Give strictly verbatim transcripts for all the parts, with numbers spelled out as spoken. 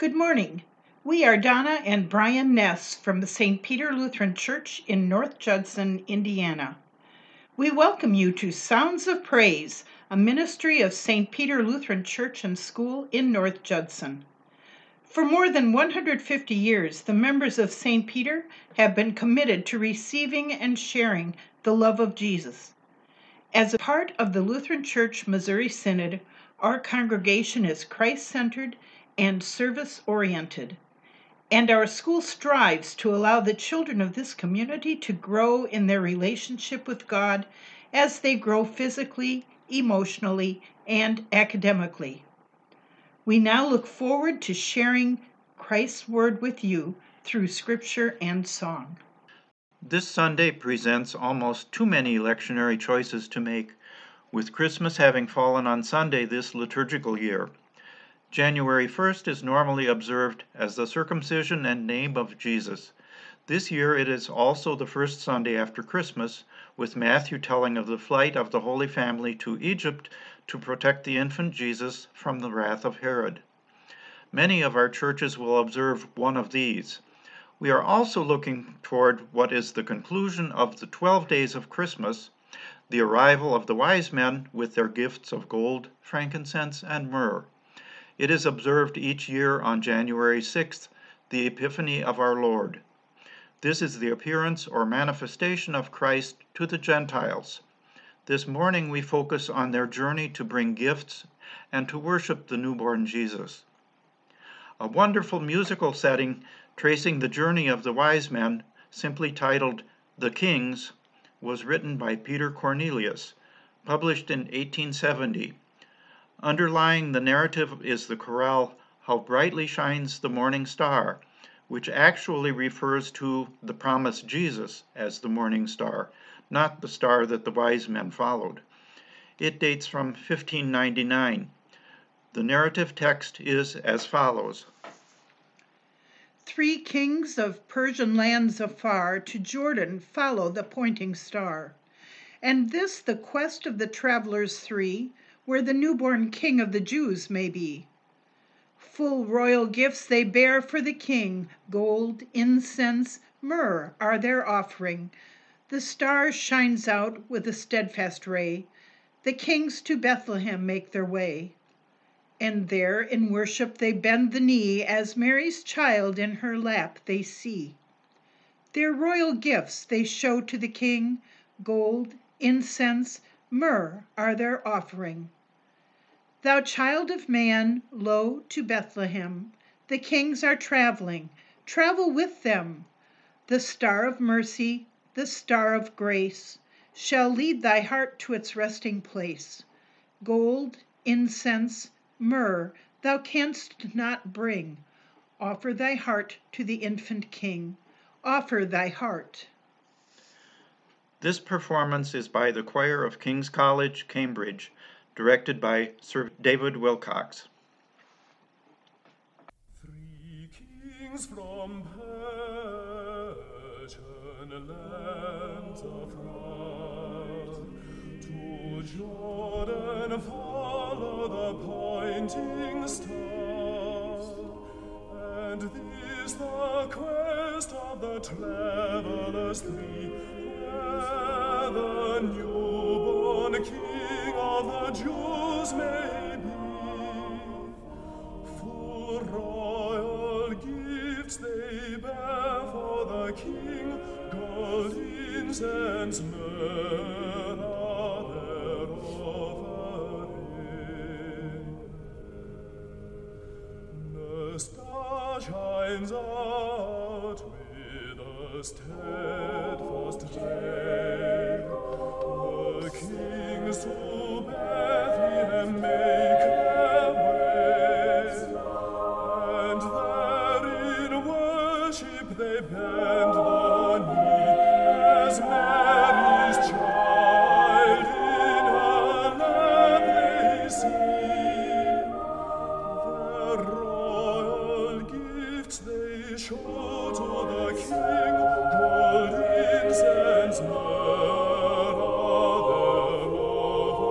Good morning. We are Donna and Brian Ness from the Saint Peter Lutheran Church in North Judson, Indiana. We welcome you to Sounds of Praise, a ministry of Saint Peter Lutheran Church and School in North Judson. For more than one hundred fifty years, the members of Saint Peter have been committed to receiving and sharing the love of Jesus. As a part of the Lutheran Church Missouri Synod, our congregation is Christ-centered and service-oriented, and our school strives to allow the children of this community to grow in their relationship with God as they grow physically, emotionally, and academically. We now look forward to sharing Christ's Word with you through Scripture and song. This Sunday presents almost too many lectionary choices to make, with Christmas having fallen on Sunday this liturgical year. January first is normally observed as the circumcision and name of Jesus. This year it is also the first Sunday after Christmas, with Matthew telling of the flight of the Holy Family to Egypt to protect the infant Jesus from the wrath of Herod. Many of our churches will observe one of these. We are also looking toward what is the conclusion of the twelve days of Christmas, the arrival of the wise men with their gifts of gold, frankincense, and myrrh. It is observed each year on January sixth, the Epiphany of our Lord. This is the appearance or manifestation of Christ to the Gentiles. This morning we focus on their journey to bring gifts and to worship the newborn Jesus. A wonderful musical setting tracing the journey of the wise men, simply titled The Kings, was written by Peter Cornelius, published in eighteen seventy. Underlying the narrative is the chorale, How Brightly Shines the Morning Star, which actually refers to the promised Jesus as the morning star, not the star that the wise men followed. It dates from fifteen ninety-nine. The narrative text is as follows. Three kings of Persian lands afar to Jordan follow the pointing star, and this the quest of the travelers three, where the newborn king of the Jews may be. Full royal gifts they bear for the king, gold, incense, myrrh are their offering. The star shines out with a steadfast ray. The kings to Bethlehem make their way. And there in worship they bend the knee, as Mary's child in her lap they see. Their royal gifts they show to the king, gold, incense, myrrh are their offering. Thou child of man, lo, to Bethlehem, the kings are traveling, travel with them. The star of mercy, the star of grace, shall lead thy heart to its resting place. Gold, incense, myrrh thou canst not bring. Offer thy heart to the infant king. Offer thy heart. This performance is by the choir of King's College, Cambridge, directed by Sir David Wilcox. Three kings from Persian lands afar to Jordan follow the pointing star, and this the quest of the travelers three, where the newborn king of the Jews may be. Full royal gifts they bear for the king, gold, incense, myrrh are their offering. The star shines out with a steadfast ray. The kings to Bethlehem make their way, and there in worship they bend the knee, as Mary's child in her lap they see. Their royal gifts they show to the king, gold, incense, myrrh are their offering.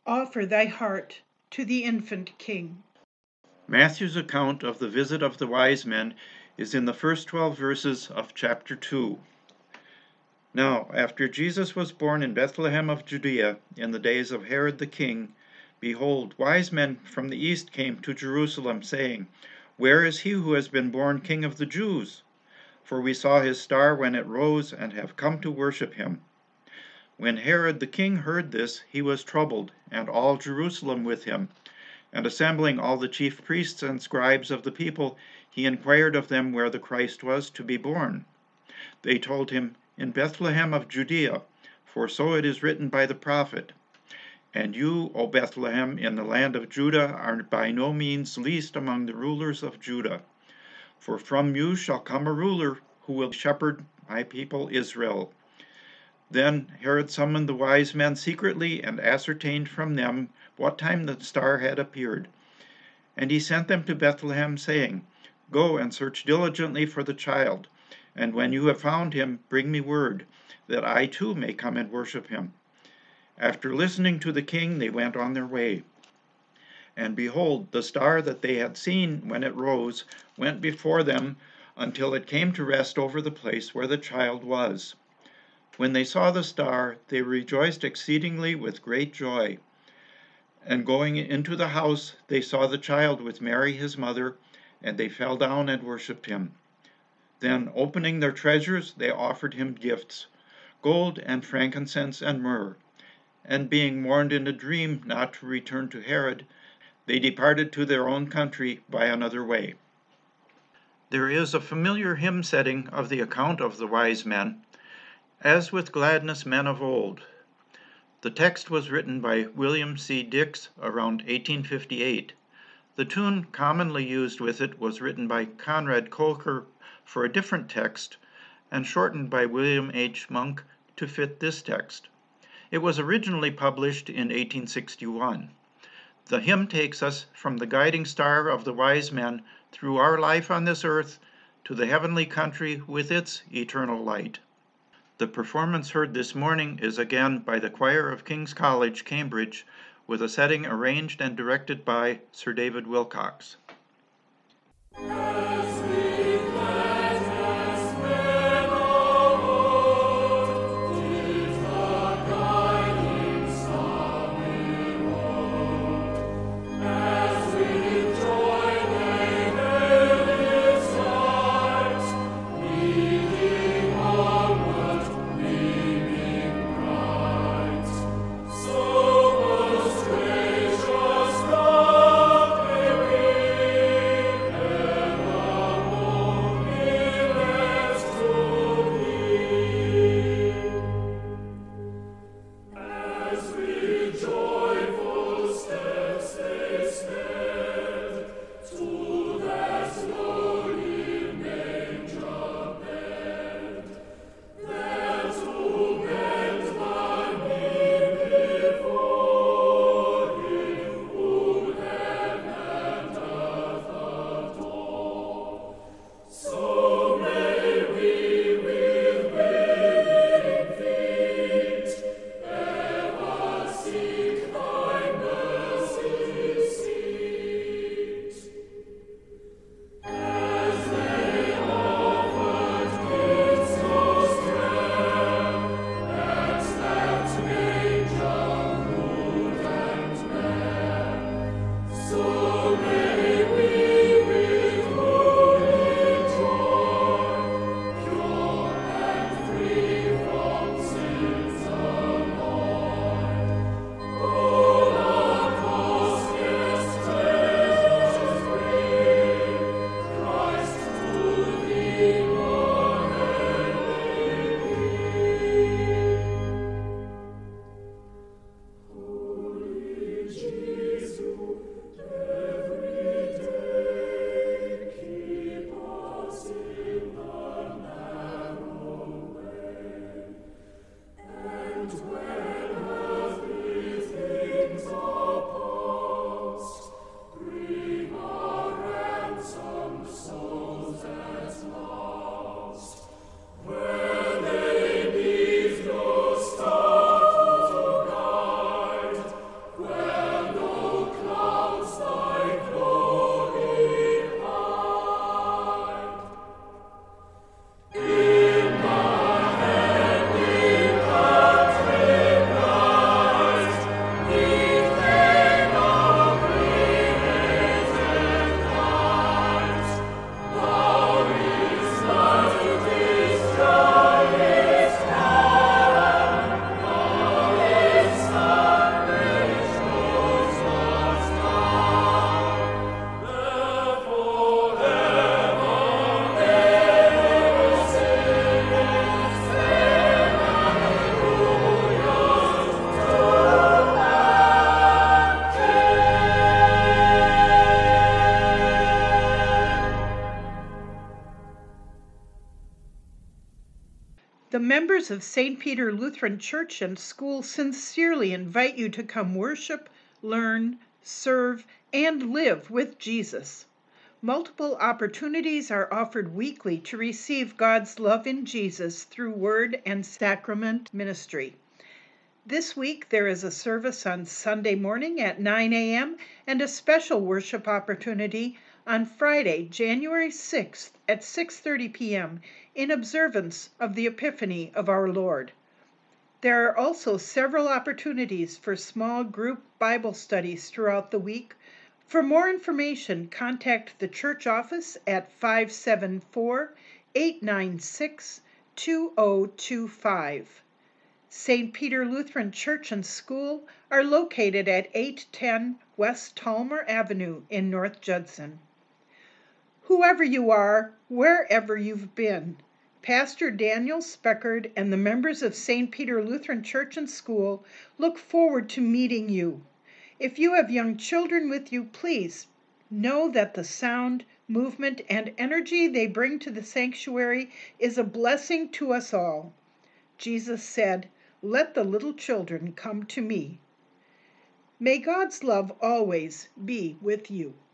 Offer thy heart to the infant King. Matthew's account of the visit of the wise men is in the first twelve verses of chapter two. Now, after Jesus was born in Bethlehem of Judea in the days of Herod the king, behold, wise men from the east came to Jerusalem, saying, Where is he who has been born King of the Jews? For we saw his star when it rose, and have come to worship him. When Herod the king heard this, he was troubled, and all Jerusalem with him. And assembling all the chief priests and scribes of the people, he inquired of them where the Christ was to be born. They told him, In Bethlehem of Judea, for so it is written by the prophet, And you, O Bethlehem, in the land of Judah, are by no means least among the rulers of Judah. For from you shall come a ruler who will shepherd my people Israel. Then Herod summoned the wise men secretly, and ascertained from them what time the star had appeared. And he sent them to Bethlehem, saying, Go and search diligently for the child, and when you have found him, bring me word, that I too may come and worship him. After listening to the king, they went on their way. And behold, the star that they had seen when it rose went before them until it came to rest over the place where the child was. When they saw the star, they rejoiced exceedingly with great joy. And going into the house, they saw the child with Mary his mother, and they fell down and worshipped him. Then, opening their treasures, they offered him gifts, gold and frankincense and myrrh. And being warned in a dream not to return to Herod, they departed to their own country by another way. There is a familiar hymn setting of the account of the wise men, As with gladness men of old. The text was written by William C. Dix around eighteen fifty-eight. The tune commonly used with it was written by Conrad Kolker for a different text and shortened by William H. Monk to fit this text. It was originally published in eighteen sixty-one. The hymn takes us from the guiding star of the wise men through our life on this earth to the heavenly country with its eternal light. The performance heard this morning is again by the choir of King's College, Cambridge, with a setting arranged and directed by Sir David Wilcox. members of Saint Peter Lutheran Church and School sincerely invite you to come worship, learn, serve, and live with Jesus. Multiple opportunities are offered weekly to receive God's love in Jesus through word and sacrament ministry. This week there is a service on Sunday morning at nine a.m. and a special worship opportunity on Friday, January sixth at six thirty p.m. in observance of the Epiphany of our Lord. There are also several opportunities for small group Bible studies throughout the week. For more information, contact the church office at five seven four, eight nine six, two zero two five. Saint Peter Lutheran Church and School are located at eight ten West Talmer Avenue in North Judson. Whoever you are, wherever you've been, Pastor Daniel Speckard and the members of Saint Peter Lutheran Church and School look forward to meeting you. If you have young children with you, please know that the sound, movement, and energy they bring to the sanctuary is a blessing to us all. Jesus said, "Let the little children come to me." May God's love always be with you.